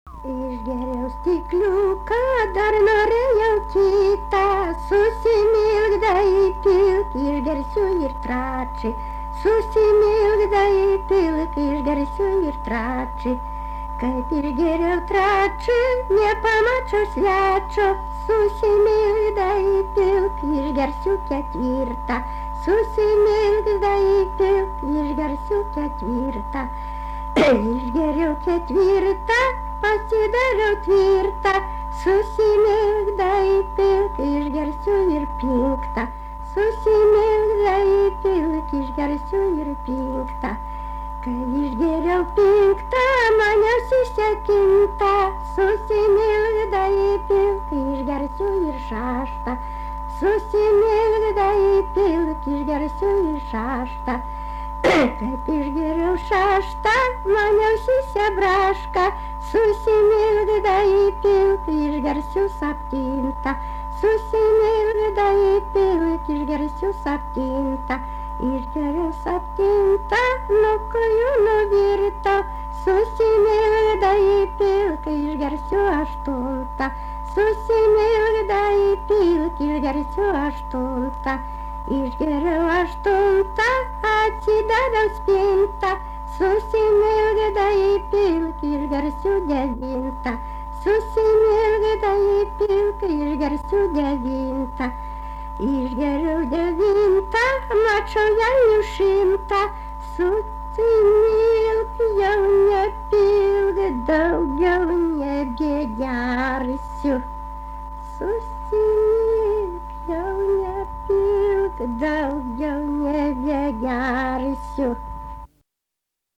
Išgeriau stikliuką, dar norėjau kitą, susimilkda įpilk, išgersiu ir trečią, susimilkda įpilk, išgersiu ir trečią. Kaip išgeriau trečią, nepamačiau svečio, susimilkda įpilk, išgersiu ketvirtą, susimilkda įpilk, išgersiu ketvirtą. Išgeriau ketvirtą, pasidariau tvirtą, susimilkda įpilk, išgersiu ir penktą, susimilkda įpilk, išgersiu ir penktą. Kai išgeriau penktą, maniausi septintą, susimilkda įpilk, išgersiu ir šeštą, susimilkda įpilk, išgersiu ir šeštą. Kaip išgeriau šeštą, maniausi sebrašką, susimilkda įpilk, išgersiu septintą, susimilkda įpilk, išgersiu septintą. Išgeriau septintą, nukuju nuvirto, susimilkda įpilk, išgersiu aštuntą, susimilkda įpilk, išgersiu aštuntą. Išgeriau aštuntą, atsidaviau spintą, susimilkda įpilk, išgersiu devintą, susimilkda įpilk, išgersiu devintą. Išgeriau devintą, mačiau velnių šimtą, susimilk, jau nepilk, daugiau nebegersiu.